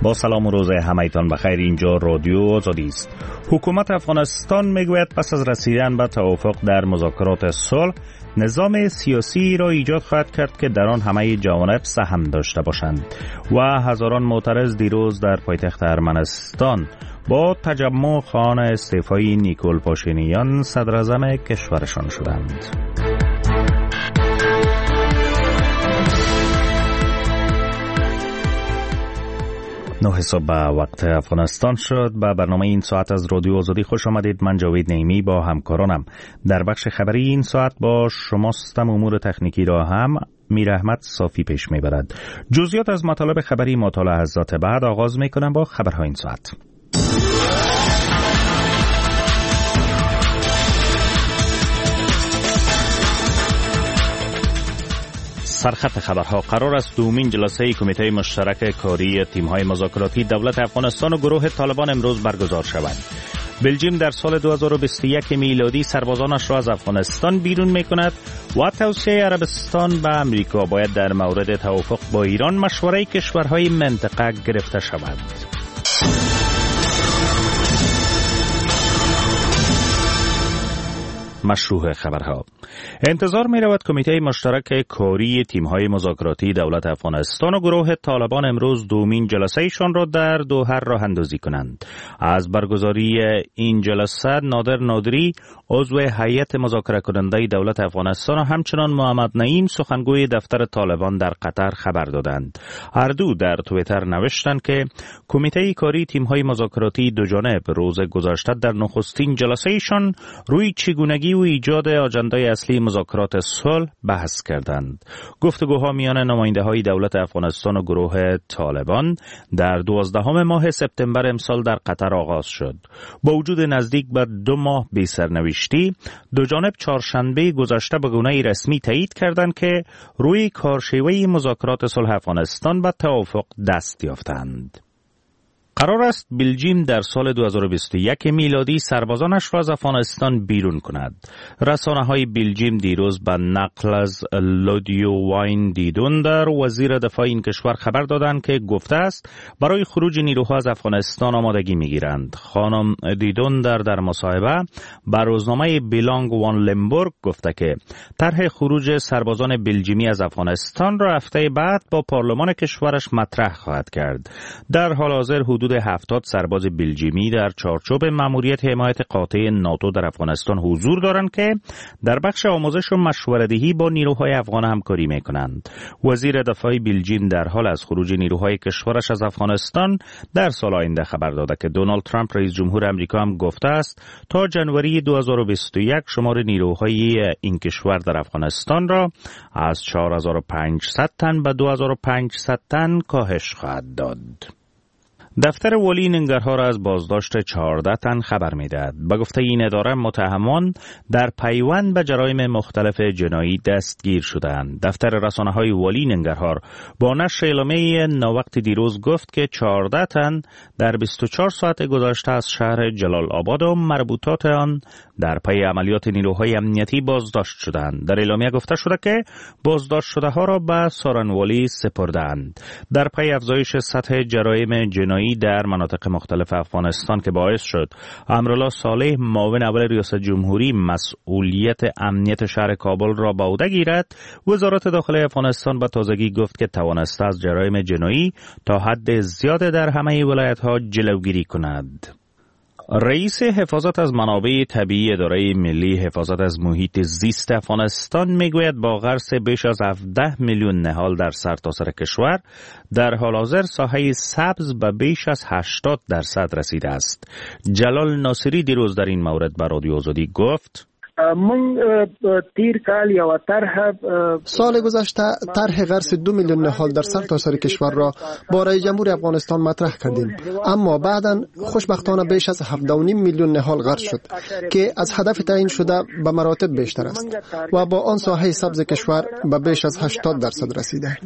با سلام و روز همایتان بخیر. اینجا رادیو آزادی است. حکومت افغانستان میگوید پس از رسیدن به توافق در مذاکرات صلح نظام سیاسی را ایجاد خواهد کرد که در آن همه جوانب سهم داشته باشند و هزاران معترض دیروز در پایتخت ارمنستان با تجمع خواهان استعفای نیکول پاشینیان صدراعظم کشورشان شدند. 9 صبح به وقت افغانستان شد. به برنامه این ساعت از رادیو آزادی خوش آمدید. من جاوید نعیمی با همکارانم در بخش خبری این ساعت با شماستم. امور تکنیکی را هم میر احمد صافی پیش میبرد. جزئیات از مطالب خبری مطالعه از بعد آغاز میکنم با خبرها این ساعت. سرخط خبرها: قرار است دومین جلسه کمیته مشترک کاری تیم‌های مذاکراتی دولت افغانستان و گروه طالبان امروز برگزار شود. بلژیم در سال 2021 میلادی سربازانش را از افغانستان بیرون می‌کند و توصیه عربستان به امریکا باید در مورد توافق با ایران مشورت کشورهای منطقه گرفته شود. مشروع خبرها: انتظار می رود کمیته مشترک کاری تیم‌های مذاکراتی دولت افغانستان و گروه طالبان امروز دومین جلسه ایشان را در دوحه راه اندازی کنند. از برگزاری این جلسه نادر نادری عضو هیئت مذاکره کننده دولت افغانستان و همچنان محمد نعیم سخنگوی دفتر طالبان در قطر خبر دادند. هر دو در توییتر نوشتند که کمیته کاری تیم‌های مذاکراتی دو جانب روز گذشته در نخستین جلسه ایشان روی چگونگی و ایجاد آژاندای اصلی مذاکرات صلح بحث کردند. گفتگوها میان نماینده‌های دولت افغانستان و گروه طالبان در 12 ماه سپتامبر امسال در قطر آغاز شد. با وجود نزدیک به 2 ماه بی سرنوشتی، دو جانب چهارشنبه گذشته به گونه‌ای رسمی تایید کردند که روی کارشیوه مذاکرات صلح افغانستان به توافق دست یافتند. قرار است بلژیم در سال 2021 میلادی سربازانش را از افغانستان بیرون کند. رسانه‌های بلژیم دیروز به نقل از لودیو واین دیدون در وزیر دفاع این کشور خبر دادند که گفته است برای خروج نیروها از افغانستان آمادگی می‌گیرند. خانم دیدون در مصاحبه با روزنامه بیلانگ وان لمبورگ گفته که طرح خروج سربازان بلژیمی از افغانستان را هفته بعد با پارلمان کشورش مطرح خواهد کرد. در حال حاضر حدود 70 سرباز بلژیمی در چارچوب ماموریت حمایت قاطع ناتو در افغانستان حضور دارند که در بخش آموزش و مشوره‌دهی با نیروهای افغان همکاری می‌کنند. وزیر دفاع بلژیم در حال از خروج نیروهای کشورش از افغانستان در سال آینده خبر داده که دونالد ترامپ رئیس جمهور آمریکا هم گفته است تا جنوری 2021 شمار نیروهای این کشور در افغانستان را از 4500 تن به 2500 تن کاهش خواهد داد. دفتر والی ننگرهار از بازداشت 14 تن خبر می‌دهد. به گفته این اداره متهمان در پیوند به جرایم مختلف جنایی دستگیر شدند. دفتر رسانه‌های والی ننگرهار با نشر اعلامیه ناوقت دیروز گفت که 14 تن در 24 ساعت گذشته از شهر جلال آباد و مربوطات آن در پی عملیات نیروهای امنیتی بازداشت شدند. در اعلامیه گفته شده که بازداشت شده‌ها را به سارنوالی سپردند. در پی افزایش سطح جرایم جنایی در مناطق مختلف افغانستان که باعث شد امرالله صالح معاون اول ریاست جمهوری مسئولیت امنیت شهر کابل را به عهده گیرد، وزارت داخلی افغانستان به تازگی گفت که توانسته از جرایم جنایی تا حد زیاد در همه ولایت‌ها جلوگیری کند. رئیس حفاظت از منابع طبیعی اداره ملی حفاظت از محیط زیست افغانستان میگوید با غرس بیش از 17 میلیون نهال در سرتاسر کشور در حال حاضر ساحه سبز به بیش از 80% رسیده است. جلال ناصری دیروز در این مورد به رادیو آزادی گفت: من تیر کال یا طرح سال گذشته طرح غرس 2 میلیون نهال در سرتاسر کشور را با رئیس جمهور افغانستان مطرح کردیم، اما بعداً خوشبختانه بیش از 7.5 میلیون نهال غرس شد که از هدف تعیین شده به مراتب بیشتر است و با آن ساحه سبز کشور به بیش از 80% رسیده.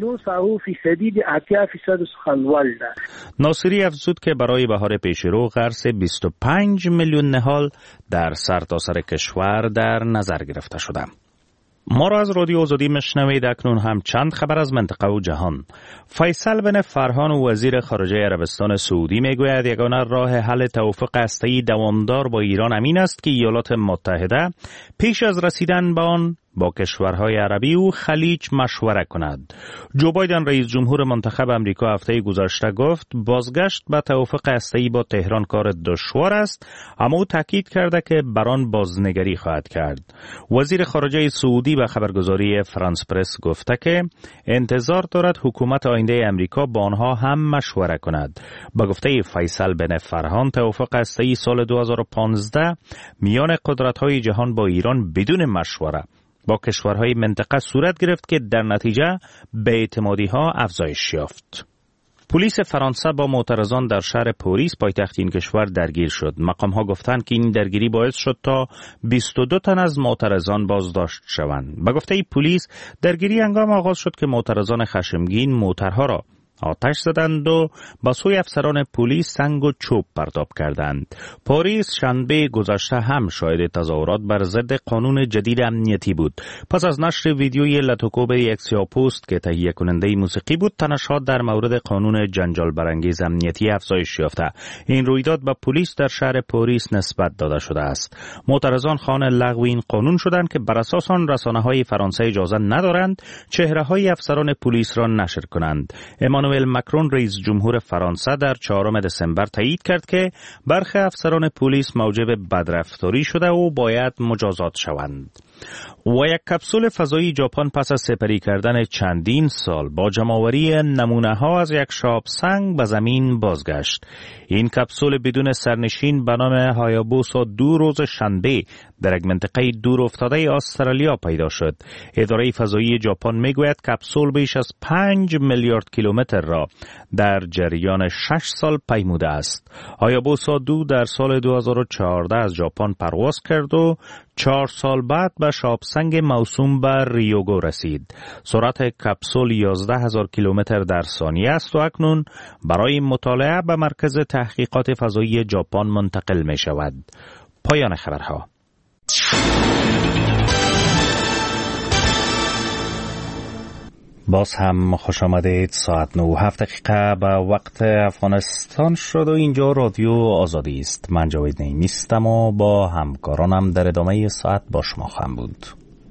ناصری افزود که برای بهار پیشرو غرس 25 میلیون نهال در سرتاسر کشور در نظر گرفته شده. ما را از رادیو آزادی مشنوید. اکنون هم چند خبر از منطقه و جهان. فیصل بن فرهان وزیر خارجه عربستان سعودی میگوید یگانه راه حل توافق هسته‌ای دوامدار با ایران امین است که ایالات متحده پیش از رسیدن به آن با کشورهای عربی و خلیج مشوره کند. جو بایدن رئیس جمهور منتخب امریکا هفته گذشته گفت بازگشت به توافق هسته‌ای با تهران کار دشوار است، اما او تاکید کرده که بر آن بازنگری خواهد کرد. وزیر خارجه سعودی به خبرگزاری فرانس پرس گفته که انتظار دارد حکومت آینده امریکا با آنها هم مشوره کند. با گفته فیصل بن فرهان توافق هسته‌ای سال 2015 میان قدرت‌های جهان با ایران بدون مشوره با کشورهای منطقه صورت گرفت که در نتیجه بی‌اعتمادی‌ها افزایش یافت. پلیس فرانسه با معترضان در شهر پاریس پایتخت این کشور درگیر شد. مقام‌ها گفتند که این درگیری باعث شد تا 22 تن از معترضان بازداشت شوند. به گفته پلیس درگیری هنگام آغاز شد که معترضان خشمگین موترها را آتش زدند و با سوی افسران پلیس سنگ و چوب پرتاب کردند. پاریس شنبه گذشته هم شاهد تظاهرات بر ضد قانون جدید امنیتی بود. پس از نشر ویدیوی لاتوکوب یک سیاه‌پوست که تهیه کننده موسیقی بود، تنش‌ها در مورد قانون جنجال برانگیز امنیتی افزایش یافته. این رویداد به پلیس در شهر پاریس نسبت داده شده است. معترضان خواهان لغو این قانون شدند که بر اساس آن رسانه‌های فرانسه اجازه ندارند چهره‌های افسران پلیس را نشر کنند. امانوئل مکرون رئیس جمهور فرانسه در 4 دسامبر تایید کرد که برخی افسران پلیس موجب بدرفتاری شده و باید مجازات شوند. و یک کپسول فضایی ژاپن پس از سپری کردن چندین سال با جمع‌آوری نمونه‌ها از یک شاب سنگ به زمین بازگشت. این کپسول بدون سرنشین به نام هایابوسا 2 روز شنبه در یک منطقه دور افتاده استرالیا پیدا شد. اداره فضایی ژاپن میگوید کپسول بیش از 5 میلیارد کیلومتر را در جریان 6 سال پیموده است. هایابوسا 2 در سال 2014 از ژاپن پرواز کرد و 4 سال بعد به شابسنگ موسوم به ریوگو رسید. سرعت کپسول 11,000 کیلومتر در ثانیه است و اکنون برای مطالعه به مرکز تحقیقات فضایی ژاپن منتقل می شود. پایان خبرها. باز هم خوش آمدید. ساعت 9:07 به وقت افغانستان شد و اینجا رادیو آزادی است. من جاوید نیستم و با همکارانم در ادامه ساعت با شما خواهم بود.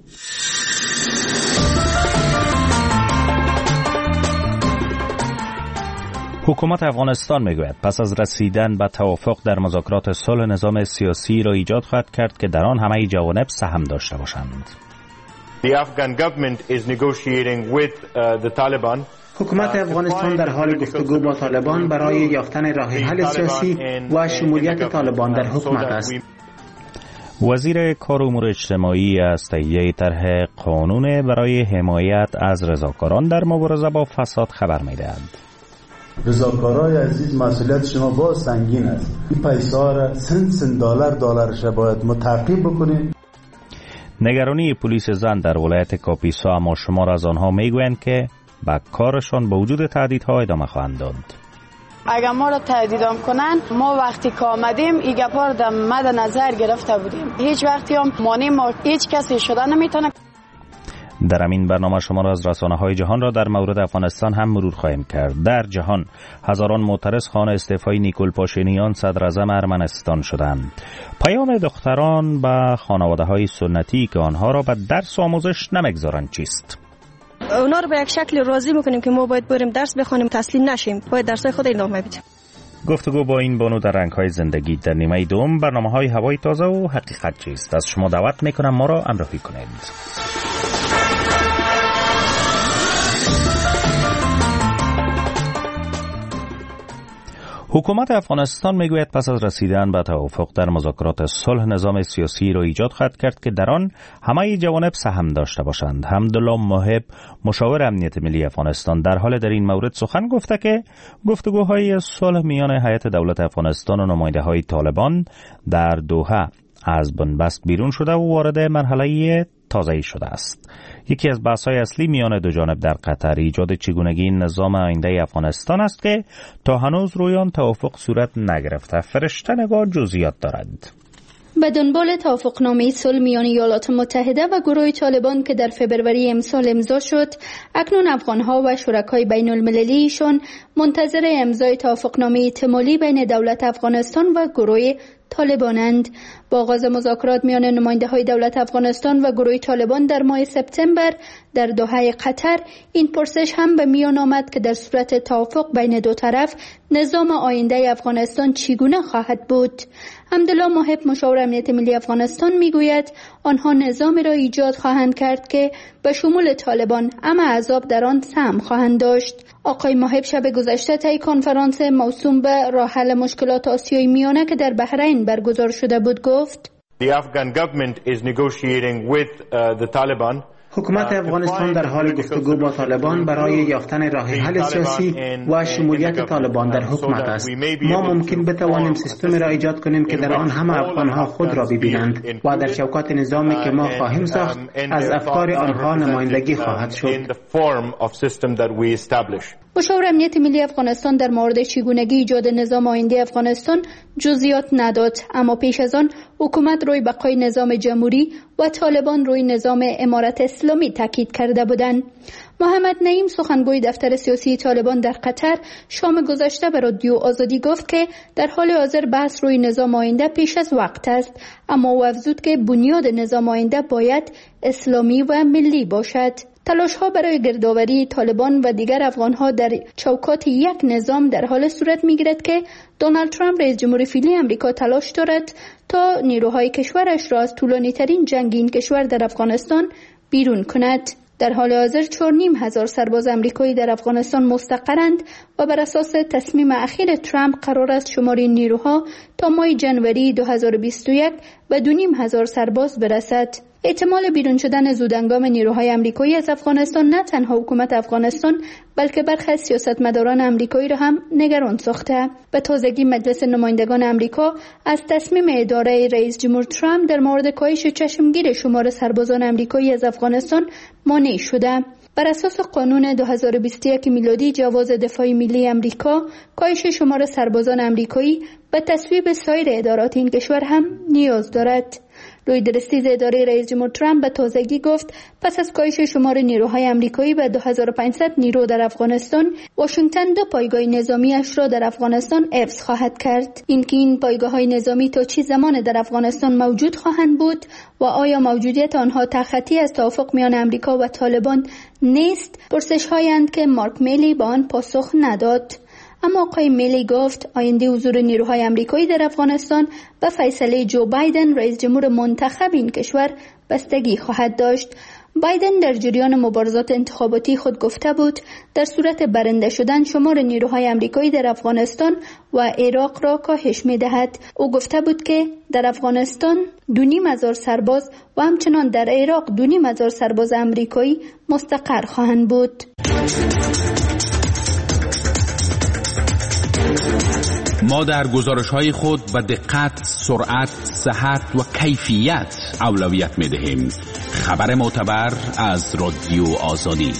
حکومت افغانستان میگوید پس از رسیدن به توافق در مذاکرات صلح نظام سیاسی را ایجاد خواهد کرد که در آن همه جوانب سهم داشته باشند. The Afghan government is negotiating with the Taliban. حکومت افغانستان در حال گفتگو با طالبان برای یافتن راه حل سیاسی و شمولیت طالبان در حکومت است. وزیر کار و امور اجتماعی از تهیه طرح قانون برای حمایت از رضاکاران در مبارزه با فساد خبر می‌دهد. رضاکارای عزیز، مسئولیت شما با سنگین است. این پیسا را سن دلارش باید متعقب بکنیم. نگرانی پلیس زن در ولایت کاپیسا اما شمار از آنها میگویند که به کارشان با وجود تهدیدها ادامه خواهند داد. اگر ما را تهدیدام کنن، ما وقتی که آمدیم این گپا را در مد نظر گرفته بودیم. هیچ وقتی هم مانع ما هیچ کسی شده نمیتونه. در همین برنامه شما را از رسانه‌های جهان را در مورد افغانستان هم مرور خواهیم کرد. در جهان هزاران معترض خواهان استعفای نیکول پاشینیان صدر اعظم ارمنستان شدند. پیام دختران به خانواده‌های سنتی که آنها را به درس و آموزش نمیگذارند چیست؟ اونا رو به یک شکل راضی میکنیم که ما باید بریم درس بخونیم، تسلیم نشیم، باید درسای خود ادامه بدیم. گفتگو با این بانو در رنگ‌های زندگی در نیمه دوم برنامه‌های هوای تازه و حقیقت چیست. از شما دعوت میکنم ما را همراهی کنید. حکومت افغانستان میگوید پس از رسیدن به توافق در مذاکرات صلح نظام سیاسی را ایجاد خواهد کرد که در آن همه جوانب سهم داشته باشند. حمدالله محب مشاور امنیت ملی افغانستان در حال در این مورد سخن گفته که گفتگوهای صلح میان هیئت دولت افغانستان و نماینده‌های طالبان در دوحه از بنبست بیرون شده و وارد مرحله تازه‌ای شده است. یکی از بحث‌های اصلی میان دو جانب در قطر ایجاد چگونگی نظام آینده افغانستان است که تا هنوز روی آن توافق صورت نگرفته. فرشته نگار جزئیات دارد. به دنبال توافقنامه صلح میان ایالات متحده و گروه طالبان که در فبروری امسال امضا شد، اکنون افغانها و شرکای بین المللیشون منتظر امضای توافقنامه احتمالی بین دولت افغانستان و گروه طالبانند. با آغاز مذاکرات میان نماینده‌های دولت افغانستان و گروه طالبان در ماه سپتامبر در دوحه قطر، این پرسش هم به میان آمد که در صورت توافق بین دو طرف نظام آینده افغانستان چگونه خواهد بود. حمدالله محب، مشاور امنیت ملی افغانستان، میگوید آنها نظامی را ایجاد خواهند کرد که به شمول طالبان اما احزاب در آن سهم خواهند داشت. آقای محب شب گذشته طی کنفرانس موسوم به راه حل مشکلات آسیای میانه که در بحرین برگزار شده بود گفت: The Afghan government is negotiating with the Taliban. حکومت افغانستان در حال گفتگو با طالبان برای یافتن راه حل سیاسی و شمولیت طالبان در حکومت است. ما ممکن بتوانیم سیستمی را ایجاد کنیم که در آن همه افغانها خود را ببینند و در چوکات نظامی که ما خواهیم ساخت از افکار آنها نمایندگی خواهد شد. مشاور امنیت ملی افغانستان در مورد چگونگی ایجاد نظام آینده افغانستان جزئیات نداد، اما پیش از آن حکومت روی بقای نظام جمهوری و طالبان روی نظام امارت اسلامی تاکید کرده بودند. محمد نعیم، سخنگوی دفتر سیاسی طالبان در قطر، شام گذشته به رادیو آزادی گفت که در حال حاضر بحث روی نظام آینده پیش از وقت است، اما او افزود که بنیاد نظام آینده باید اسلامی و ملی باشد. تلاش‌ها برای گردآوری طالبان و دیگر افغان‌ها در چوکات یک نظام در حال صورت می‌گیرد که دونالد ترامپ رئیس جمهور فعلی آمریکا تلاش دارد تا نیروهای کشورش را از طولانی‌ترین جنگ این کشور در افغانستان بیرون کند. در حال حاضر 4,500 سرباز آمریکایی در افغانستان مستقرند و بر اساس تصمیم اخیر ترامپ قرار است شمار نیروها تا ماه جنوری 2021 به 2,500 سرباز برسد. احتمال بیرون شدن زودهنگام نیروهای آمریکایی از افغانستان نه تنها حکومت افغانستان بلکه برخی از سیاستمداران آمریکایی را هم نگران ساخته. به تازگی مجلس نمایندگان آمریکا از تصمیم اداره رئیس جمهور ترامپ در مورد کاهش چشمگیر شمار سربازان آمریکایی از افغانستان مانع شده. بر اساس قانون 2021 میلادی جواز دفاع ملی آمریکا، کاهش شمار سربازان آمریکایی به تصویب سایر ادارات این کشور هم نیاز دارد. لوید رستیز اداره رئیس جمهور ترامپ به تازگی گفت پس از کاهش شمار نیروهای آمریکایی به 2500 نیرو در افغانستان، واشنگتن 2 پایگاه نظامی اش را در افغانستان حفظ خواهد کرد. اینکه این پایگاه‌های نظامی تا چه زمان در افغانستان موجود خواهند بود و آیا موجودیت آنها تخطی از توافق میان آمریکا و طالبان نیست، پرسش‌هایند که مارک میلی با آن پاسخ نداد. اما آقای میلی گفت آینده حضور نیروهای آمریکایی در افغانستان و فیصله جو بایدن رئیس جمهور منتخب این کشور بستگی خواهد داشت. بایدن در جریان مبارزات انتخاباتی خود گفته بود در صورت برنده شدن شمار نیروهای آمریکایی در افغانستان و عراق را کاهش می‌دهد. او گفته بود که در افغانستان 2,500 سرباز و همچنان در عراق 2,500 سرباز آمریکایی مستقر خواهند بود. ما در گزارش‌های خود به دقت، سرعت، صحت و کیفیت اولویت می‌دهیم. خبر معتبر از رادیو آزادی.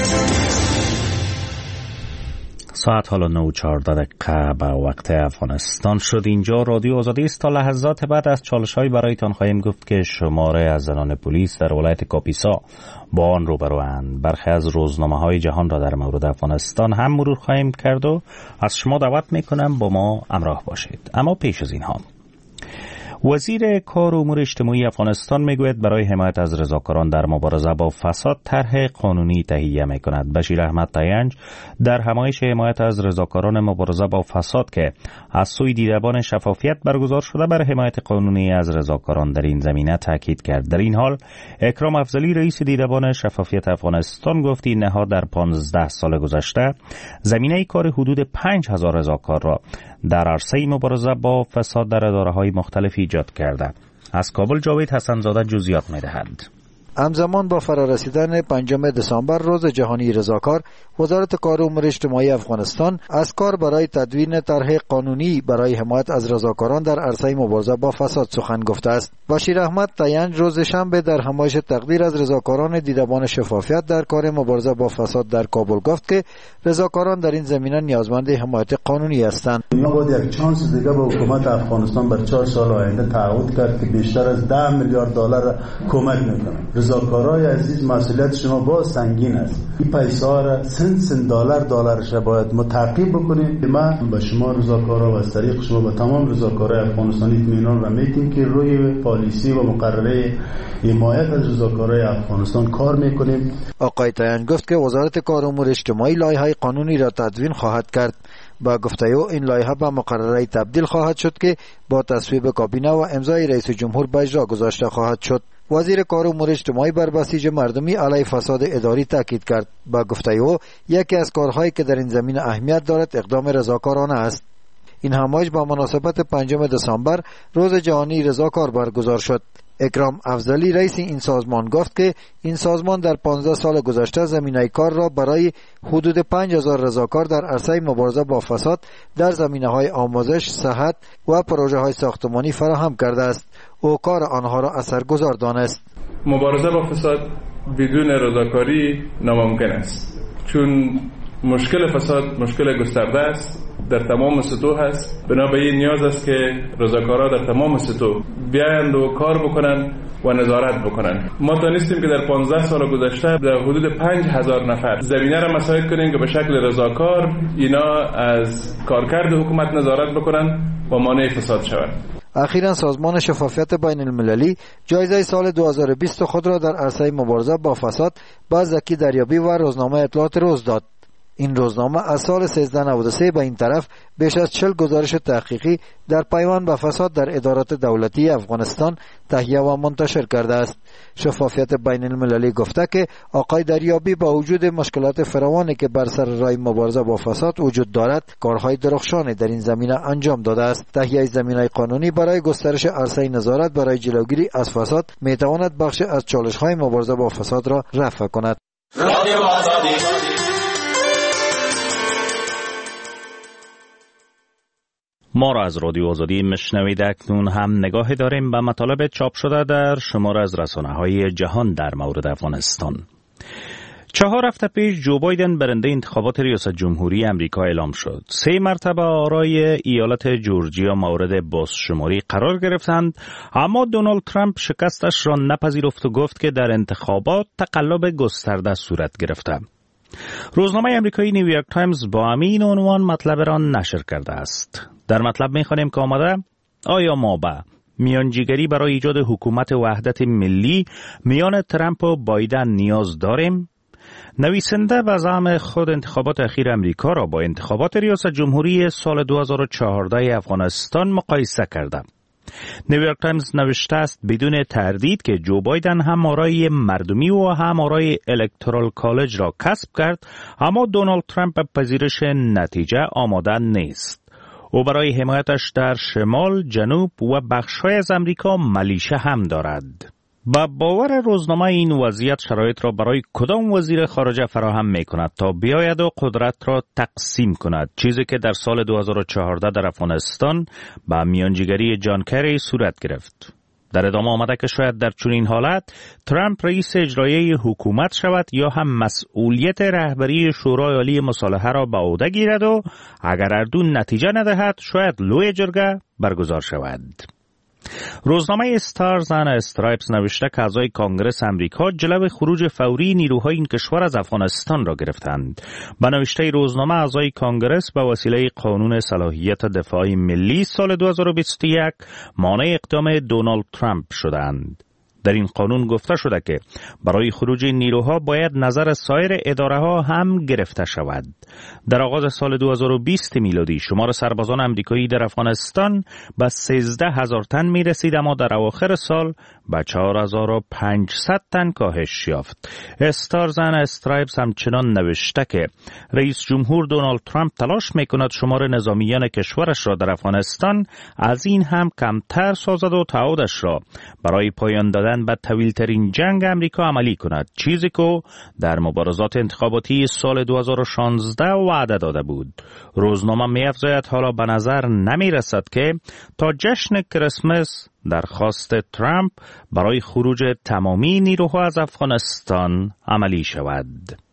ساعت حالا 9:14 به وقت افغانستان شد. اینجا رادیو آزادی است. تا لحظات بعد از چالش‌های برایتان خواهیم گفت که شماره از زنان پلیس در ولایت کاپیسا با آن روبروند. برخی از روزنامه‌های جهان را در مورد افغانستان هم مرور خواهیم کرد و از شما دعوت می‌کنم با ما همراه باشید. اما پیش از اینها، وزیر کار و امور اجتماعی افغانستان میگوید برای حمایت از رضاکاران در مبارزه با فساد طرح قانونی تهیه میکند. بشیر احمد تینج در همایش حمایت از رضاکاران مبارزه با فساد که از سوی دیدبان شفافیت برگزار شده بر حمایت قانونی از رضاکاران در این زمینه تاکید کرد. در این حال اکرام افضلی رئیس دیدبان شفافیت افغانستان گفت این نهاد در 15 سال گذشته زمینه کار حدود 5000 رضاکار را در عرصه مبارزه با فساد در اداره‌های مختلف ایجاد کرده. از کابل جاوید حسن‌زاده جزئیات می‌دهد. همزمان با فرارسیدن 5 دسامبر روز جهانی رضاکار، وزارت کار و امور اجتماعی افغانستان از کار برای تدوین طرح قانونی برای حمایت از رضاکاران در عرصه مبارزه با فساد سخن گفته است. بشیر احمد تینج روز شنبه در همایش تقدیر از رضاکاران دیدبان شفافیت در کار مبارزه با فساد در کابل گفت که رضاکاران در این زمینه نیازمند حمایت قانونی هستند. ما باید یک چانس دیگه به حکومت افغانستان بر 4 سال آینده تعهد کرد که بیشتر از 10 میلیارد دلار کمک میکنه. رضاکارای عزیز، مسئولیت شما باز سنگین است. این پیسا را سن دلارش باید متعقب بکنیم. ما به شما رضاکارا و از طریق شما به تمام رضاکارای افغانستانی اطمینان را میدیم که روی پالیسی و مقرره حمایت از رضاکارای افغانستان کار میکنیم. آقای تینج گفت که وزارت کار و امور اجتماعی لایحه قانونی را تدوین خواهد کرد. با گفته او این لایحه به مقرره تبدیل خواهد شد که با تصویب کابینه و امضای رئیس جمهور به اجرا گذاشته خواهد شد. وزیر کار و امور اجتماعی بر بسیج مردمی علیه فساد اداری تاکید کرد. با گفته او یکی از کارهایی که در این زمینه اهمیت دارد اقدام رضاکارانه است. این همایش با مناسبت 5 دسامبر روز جهانی رضاکار برگزار شد. اکرام افضلی رئیس این سازمان گفت که این سازمان در 15 سال گذشته زمینه کار را برای حدود 5000 رضاکار در عرصه مبارزه با فساد در زمینه‌های آموزش، صحت و پروژه‌های ساختمانی فراهم کرده است. او کار آنها را اثرگذار دانست. مبارزه با فساد بدون رضاکاری ناممکن است، چون مشکل فساد مشکل گسترده است، در تمام سطوح هست. بنابراین نیاز است که رضاکارا در تمام سطوح بیایند و کار بکنن و نظارت بکنن. ما تانستیم که در 15 سال گذشته در حدود 5000 نفر زمینه را مساعد کنیم که به شکل رضاکار اینا از کارکرد حکومت نظارت بکنن و مانع فساد شوند. اخیراً سازمان شفافیت بین المللی جایزه سال 2020 خود را در عرصه مبارزه با فساد به زکی دریابی و روزنامه اطلاعات روز داد. این روزنامه از سال 1393 به این طرف بیش از 40 گزارش تحقیقی در پیوند به فساد در ادارات دولتی افغانستان تهیه و منتشر کرده است. شفافیت بین المللی گفته که آقای دریابی با وجود مشکلات فراوانی که بر سر راه مبارزه با فساد وجود دارد، کارهای درخشانی در این زمینه انجام داده است. تهیه زمینه قانونی برای گسترش عرصه نظارت برای جلوگیری از فساد می تواند بخش از چالش‌های مبارزه با فساد را رفع کند. ما را از رادیو آزادی میشنوید. اکنون هم نگاه داریم به مطالب چاپ شده در شمار از رسانه‌های جهان در مورد افغانستان. 4 هفته پیش جو بایدن برنده انتخابات ریاست جمهوری امریکا اعلام شد. 3 مرتبه آرای ایالت جورجیا مورد بازشماری قرار گرفتند، اما دونالد ترامپ شکستش را نپذیرفت و گفت که در انتخابات تقلب گسترده صورت گرفته. روزنامه امریکایی نیویورک تایمز با همین عنوان مطلب را نشر کرده است. در مطلب می‌خوانیم که آمده: آیا ما به میانجیگری برای ایجاد حکومت وحدت ملی میان ترامپ و بایدن نیاز داریم؟ نویسنده به زعم خود انتخابات اخیر امریکا را با انتخابات ریاست جمهوری سال 2014 افغانستان مقایسه کرده. نیویورک تایمز نوشته است بدون تردید که جو بایدن هم آرای مردمی و هم آرای الکترال کالج را کسب کرد، اما دونالد ترامپ به پذیرش نتیجه آماده نیست. او برای حمایتش در شمال، جنوب و بخش‌های از امریکا ملیشه هم دارد. با باور روزنامه این وضعیت شرایط را برای کدام وزیر خارجه فراهم می کند تا بیاید و قدرت را تقسیم کند، چیزی که در سال 2014 در افغانستان با میانجیگری جان کری صورت گرفت. در ادامه آمده که شاید در چنین حالت ترامپ رئیس اجرایی حکومت شود یا هم مسئولیت رهبری شورای عالی مصالحه را به عهده گیرد و اگر اردون نتیجه ندهد شاید لوی جرگه برگزار شود. روزنامه استارز اند استرایپس نوشته که اعضای کانگرس امریکا جلو خروج فوری نیروهای این کشور از افغانستان را گرفتند. به نوشته روزنامه اعضای کانگرس به وسیله قانون صلاحیت دفاع ملی سال 2021 مانع اقدام دونالد ترامپ شدند. در این قانون گفته شده که برای خروج نیروها باید نظر سایر اداره ها هم گرفته شود. در آغاز سال 2020 میلادی شمار سربازان امریکایی در افغانستان به 13,000 تن می رسید، اما در اواخر سال به 4,500 تن کاهش یافت. استارز اند استرایپس همچنان نوشته که رئیس جمهور دونالد ترامپ تلاش می کند شمار نظامیان کشورش را در افغانستان از این هم کمتر سازد و تعهدش را برای پایان دادن بعداً به طویل‌ترین جنگ امریکا عملی کند، چیزی که در مبارزات انتخاباتی سال 2016 وعده داده بود. روزنامه می‌افزاید حالا به نظر نمی‌رسد که تا جشن کریسمس درخواست ترامپ برای خروج تمامی نیروها از افغانستان عملی شود.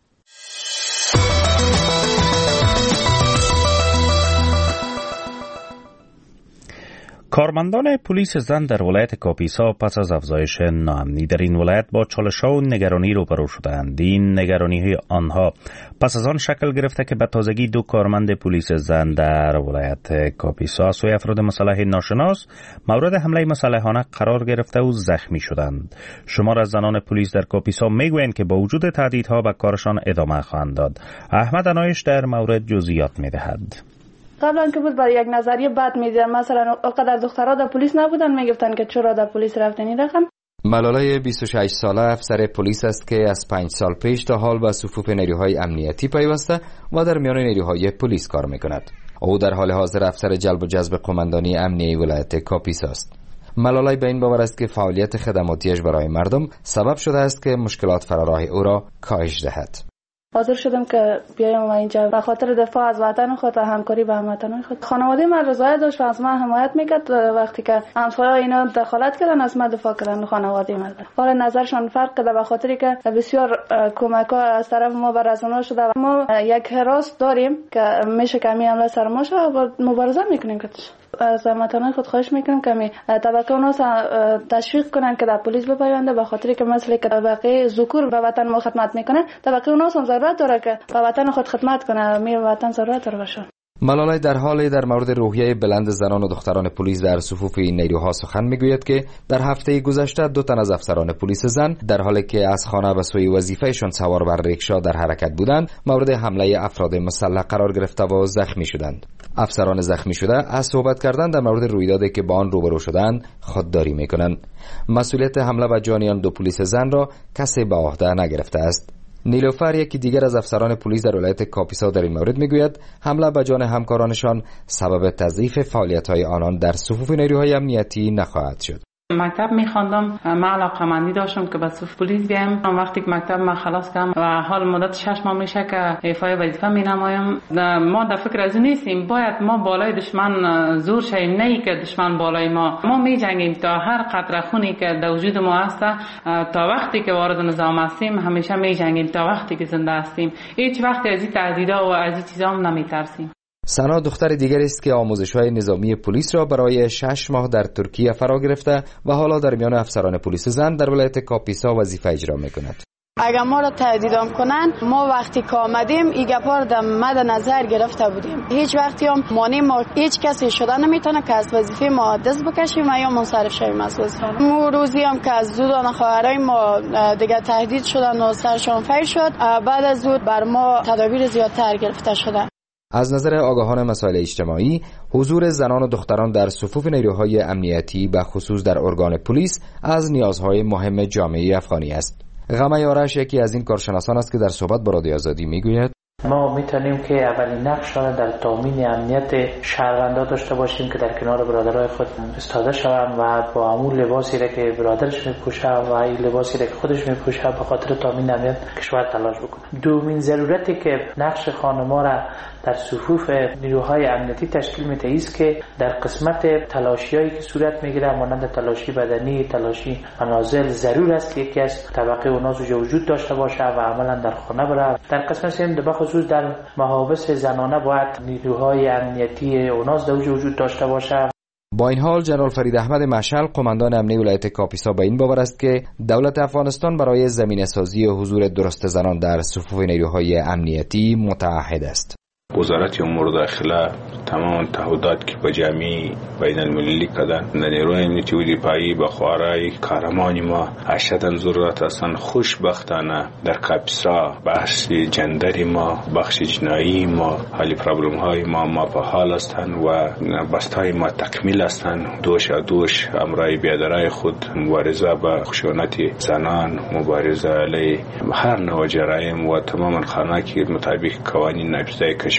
کارمندان پلیس زن در ولایت کاپیسا پس از افزایش ناامنی در این ولایت با چالش‌ها و نگرانی روبرو شدند. این نگرانی آنها پس از آن شکل گرفته که به تازگی 2 کارمند پلیس زن در ولایت کاپیسا از سوی افراد مسلح ناشناس مورد حمله مسلحانه قرار گرفته و زخمی شدند. شمار از زنان پلیس در کاپیسا میگویند که با وجود تهدیدها به کارشان ادامه خواهند داد. احمد انایش در مورد جزئیات می‌دهد. قبلا که بود برای یک نظریه بد میدیدن، مثلا اونقدر دخترها در پلیس نبودن، میگفتن که چرا در پلیس رفتن این رقم. ملالای 26 ساله افسر پلیس است که از 5 سال پیش تا حال به صفوف نیروهای امنیتی پیوسته و در میان نیروهای پلیس کار میکند. او در حال حاضر افسر جلب و جذب قماندانی امنیه ولایت کاپیسا است. ملالای به این باور است که فعالیت خدماتیش برای مردم سبب شده است که مشکلات فراراه او را کاهش دهد. حاضر شدم که بیایم و اینجا به خاطر دفاع از وطن خود و همکاری با هموطنان خود. خانواده من رضایت داشت و از من حمایت میکرد. وقتی که همسایه‌ها اینا دخالت کردن از من دفاع کردن خانواده من. حالا نظرشان فرق کرده به خاطری که بسیار کمک‌ها از طرف ما به رسانه‌ها شده. ما یک حراس داریم که میشه کمی حمله سر ما شه و مبارزه میکنیم که از هموطنان خود خواهش میکنم که طبقه اونها تشویق کنن که در پلیس بپیونده، به خاطر که مثلا که طبقه ذکور به وطن ما خدمت میکنه، طبقه اونها هم ضرورت داره که به وطن خود خدمت کنه، میر وطن ضرورت داره باشن. ملالای در حالی در مورد روحیه بلند زنان و دختران پلیس در صفوف این نیروها سخن میگوید که در هفته گذشته 2 تن از افسران پلیس زن در حالی که از خانه به سوی وظیفهشان سوار بر ریکشا در حرکت بودند مورد حمله افراد مسلح قرار گرفته و زخمی شدند. افسران زخمی شده از صحبت کردن در مورد رویدادی که با آن روبرو شدند خودداری میکنند. مسئولیت حمله به جان آن 2 پلیس زن را کسی به عهده نگرفته است. نیلوفر یکی دیگر از افسران پلیس در ولایت کاپیسا در این مورد میگوید حمله به جان همکارانشان سبب تضعیف فعالیت‌های آنان در صفوف نیروهای امنیتی نخواهد شد. مکتب می‌خواندم، من علاقه‌مندی داشتم که به صف پلیس بیام. وقتی که مکتب من خلاص کردم و حال مدت 6 ماه میشه که ایفای وظیفه می‌نمایم، ما در فکر از نیستیم باید ما بالای دشمن زور شیم، نه که دشمن بالای ما می‌جنگیم تا هر قطره خونی که در وجود ما هست. تا وقتی که وارد نظام هستیم همیشه می‌جنگیم، تا وقتی که زنده هستیم هیچ وقت از این تهدیدها و از این چیزا هم نمی‌ترسیم. سنا دختر دیگری است که آموزش‌های نظامی پلیس را برای 6 ماه در ترکیه فرا گرفته و حالا در میان افسران پلیس زن در ولایت کاپیسا وظیفه اجرا می‌کند. اگر ما را تهدیدام کنن، ما وقتی که آمدیم این گپا را مد نظر گرفته بودیم. هیچ وقتی هم مانع ما هیچ کسی شده نمیتونه که از وظیفه ما دست بکشیم و یا منصرف شویم از وظیفه. ما روزی هم که از دو خواهرای ما دیگه تهدید شدن و سرشان فیر شد، بعد از اون بر ما تدابیر زیادتر گرفته شده. از نظر آگاهان مسائل اجتماعی، حضور زنان و دختران در صفوف نیروهای امنیتی به خصوص در ارگان پلیس از نیازهای مهم جامعه افغانی است. غمه یارش یکی از این کارشناسان است که در صحبت با رادیو آزادی میگوید ما میتونیم که اولین نقش را در تامین امنیت شهروندان داشته باشیم که در کنار برادرای خود ایستاده شوند و با همون لباسی را که برادرش میپوشه و این لباسی را که خودش میپوشه به خاطر تامین امنیت کشور تلاش بکنه. دومین ضرورتی که نقش خانم‌ها را در صفوف نیروهای امنیتی تشکیل میده است که در قسمت تلاشیایی که صورت میگیره مانند تلاشی بدنی، تلاشی منازل، ضرور است که یکی از طبقه اونها وجود داشته باشه و عملا در خانه بره. در قسمت سوم به خصوص در محابس زنانه باید نیروهای امنیتی اونها وجود داشته باشه. با این حال جنرال فرید احمد مشعل قماندان امنیه ولایت کاپیسا به این باور است که دولت افغانستان برای زمینه‌سازی حضور درست زنان در صفوف نیروهای امنیتی متعهد است. وزارت امور داخله تمام تعهدات که به جامعه بین المللی کردن نیروهای امنیتی و دفاعی به خوارای کارمان ما اشداً ضرورت هستند. خوشبختانه در کاپیسا بخش جندری ما، بخش جنایی ما، حالی پرابلم های ما په حال هستند و بستای ما تکمیل هستند. دوش امرای بیادرای خود مبارزه با خشونت زنان، مبارزه علیه هر نوع جرایم و تماما خانه که مطابق قوانین نافذه کشور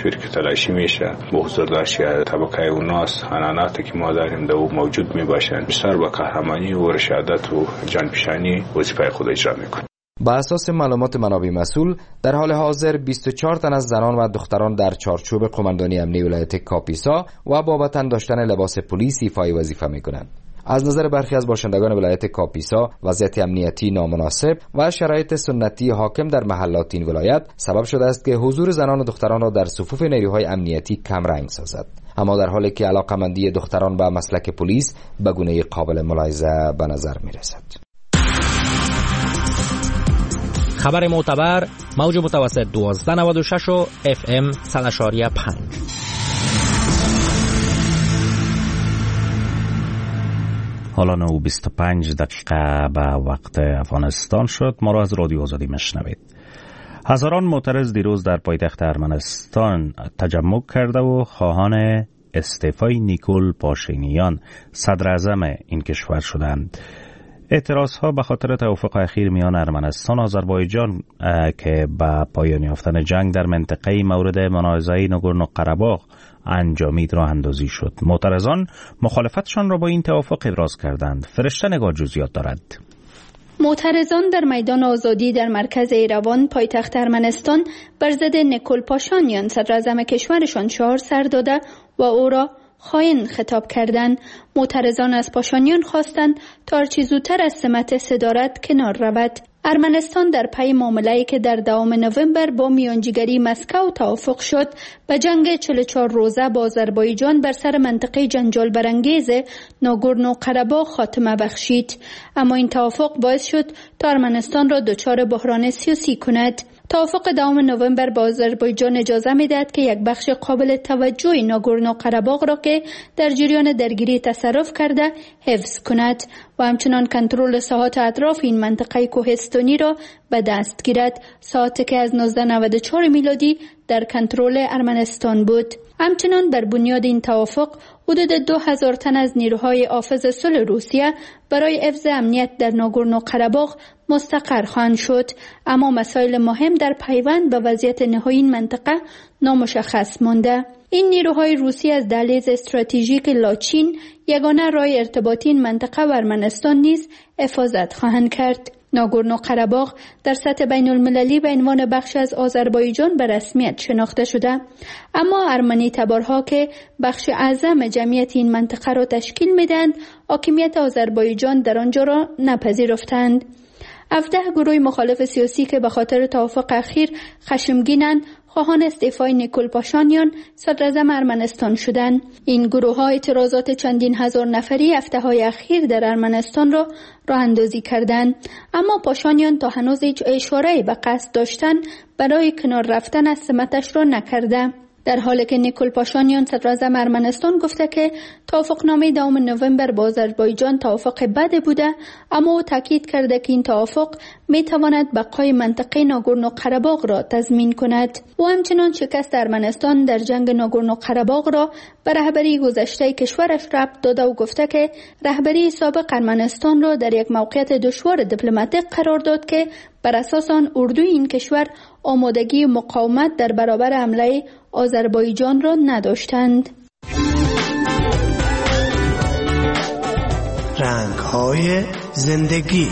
تشویر که تلاشی میشه به حضور داشت طبقه اوناس حناناتی که ما داریم در او موجود می باشند بسیار با قهرمانی و رشادت و جانپیشانی وظیفه خود اجرا میکنند. با اساس معلومات منابع مسئول در حال حاضر 24 تن از زنان و دختران در چارچوب قماندانی امنیتی ولایت کاپیسا و با تن داشتن لباس پلیس ایفای وظیفه میکنند. از نظر برخی از باشندگان ولایت کاپیسا وضعیت امنیتی نامناسب و شرایط سنتی حاکم در محلات این ولایت سبب شده است که حضور زنان و دختران را در صفوف نیروهای امنیتی کمرنگ سازد. اما در حالی که علاقمندی دختران به مسلک پلیس به گونه قابل ملاحظه به نظر میرسد. خبر معتبر موج متوسط 1296 و FM 100.5. حالا 9:25 دقیقه به وقت افغانستان شد. ما را از رادیو آزادی مشنوید. هزاران معترض دیروز در پایتخت ارمنستان تجمع کرده و خواهان استعفای نیکول پاشینیان صدر اعظم این کشور شدند. اعتراضها به خاطر توافق اخیر میان ارمنستان و آذربایجان که با پایان یافتن جنگ در منطقه مورد منازعه ناگورنو قره‌باغ انجامید راه اندازی شد. معترضان مخالفتشان را با این توافق ابراز کردند. فرشته نگاه جزئیات دارد. معترضان در میدان آزادی در مرکز ایروان پایتخت ارمنستان بر ضد نیکول پاشینیان صدر اعظم کشورشان شعار سر داده و او را خائن خطاب کردند. معترضان از پاشینیان خواستند تا هرچه زودتر از سمت صدارت کنار رود. ارمنستان در پی معامله‌ای که در دوام نوامبر با میانجیگری مسکو توافق شد به جنگ 44 روزه با آذربایجان بر سر منطقه جنجال برانگیز ناگورنو قره‌باغ خاتمه بخشید. اما این توافق باعث شد تا ارمنستان را دچار بحران سیاسی کند. توافق دوام نوامبر با آذربایجان اجازه می‌دهد که یک بخش قابل توجه ناگورنو قره‌باغ را که در جریان درگیری تصرف کرده حفظ کند و همچنان کنترل ساحات اطراف این منطقه کوهستانی را به دست گیرد، ساحاتی که از 1994 میلادی در کنترل ارمنستان بود. همچنان بر بنیاد این توافق حدود 2000 تن از نیروهای حافظ صلح روسیه برای حفظ امنیت در ناگورنو قره‌باغ مستقر خواهند شد، اما مسائل مهم در پیوند به وضعیت نهایی این منطقه نامشخص مانده. این نیروهای روسی از دهلیز استراتژیک لاچین یگانه راه ارتباطی این منطقه و ارمنستان نیز حفاظت خواهند کرد. ناگورنو قره‌باغ در سطح بین المللی به عنوان بخش از آذربایجان به رسمیت شناخته شده، اما ارمنی تبارها که بخش اعظم جمعیت این منطقه را تشکیل میدند حاکمیت آذربایجان در آنجا را نپذیرفتند. 17 گروه مخالف سیاسی که به خاطر توافق اخیر خشمگینند خواهان استعفای نیکول پاشینیان صدر اعظم ارمنستان شدند. این گروه ها اعتراضات چندین هزار نفری هفته‌های اخیر در ارمنستان را راه اندازی کردند، اما پاشینیان تا هنوز هیچ اشاره‌ای به قصد داشتن برای کنار رفتن از سمتش را نکرده. در حالی که نیکول پاشینیان صدر اعظم ارمنستان گفته که توافقنامه دوام نوامبر با آذربایجان توافق بدی بوده، اما او تاکید کرده که این توافق می تواند بقای منطقه ناگورنو قره‌باغ را تضمین کند. او همچنان شکست ارمنستان در جنگ ناگورنو قره‌باغ را به رهبری گذشته کشورش ربط داده و گفته که رهبری سابق ارمنستان را در یک موقعیت دشوار دیپلماتیک قرار داد که بر اساس آن اردوی این کشور آمادگی مقاومت در برابر حمله آذربایجان را نداشتند. رنگ‌های زندگی.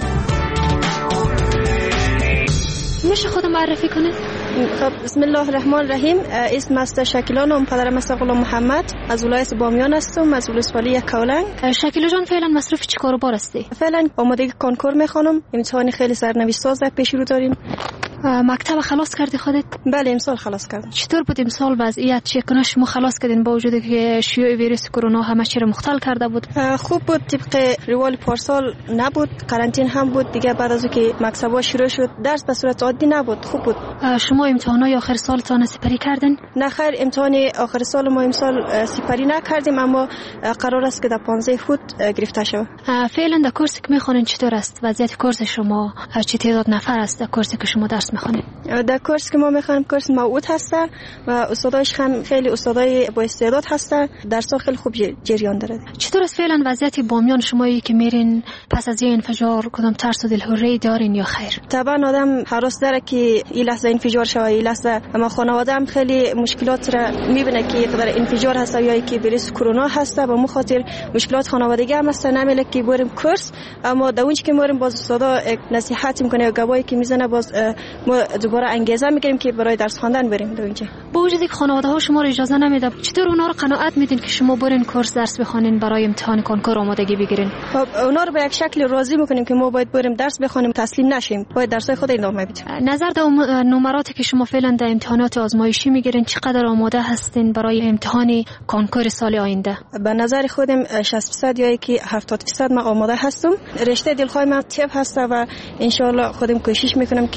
میشه خودم معرفی کنه؟ خب بسم الله الرحمن الرحیم. اسم است شکیلان و پدرم است غلام محمد، از ولایت بامیان هستم، از ولسوالی کولنگ. شکیلا جان فعلا مصروف چه کار و بار هستی؟ فعلا آمادگی کنکور میخوانم، امتحان خیلی سرنوشت ساز پیش رو داریم. مکتب خلاص کردی خودت؟ بله امسال خلاص کردم. چطور بود امسال وضعیت؟ چگونه شما خلاص کردین با وجودی که شیوع ویروس کرونا همه چی رو مختل کرده بود؟ خوب بود، طبق روال پارسال نبود، قرنطینه هم بود. دیگه بعد از اینکه مکتبا شروع شد درس به صورت عادی نبود، خوب بود. شما امتحانات آخر سالتان سپری کردین؟ نه خیر، امتحان آخر سال ما امسال سپری نکردیم، اما قرار است که در 15 فوت گرفته شود. فعلا در کورسی که میخوانین چطور است؟ وضعیت کورس شما چه تعداد نفر است در کورسی که شما درس درس میخوانید؟ در کورس که ما میخوانیم کورس موعود هسته و استادایش هم خیلی استادای با استعداد هسته، درس‌ها خیلی خوب جریان داره. چطور است فعلا وضعیت بامیان شمایی که میرین پس از این انفجار کدام ترس و دلهوری دارین یا خیر؟ طبعا آدم هراس داره که این لحظه انفجار شوه، این لحظه، اما خانواده هم خیلی مشکلات را میبینه که خبر انفجار هست یا که ویروس کرونا هست، به مو خاطر مشکلات خانوادگی هم هست، نمیله که بریم کورس، اما در اونجا که میریم باز استادا نصیحت میکنه و گواهی که میزنه، باز ما دوباره انگیزه میگیریم که برای درس خواندن بریم در اونجا. با وجودی که خانواده ها شما رو اجازه نمیده، چطور اونا رو قناعت میدین که شما برین کورس درس بخونین برای امتحان کنکور آمادگی بگیرین؟ خب اونا رو به یک شکل راضی میکنیم که ما باید بریم درس بخونیم، تسلیم نشیم، باید درسای خود ادامه بدیم. نظر در نمراتی که شما فعلا در امتحانات آزمایشی میگیرین چقدر آماده هستین برای امتحان کنکور سال آینده؟ به نظر خودم 60% یا که 70% ما آماده هستم. رشته دلخواه من طب هست و ان شاء الله خودم کوشش میکنم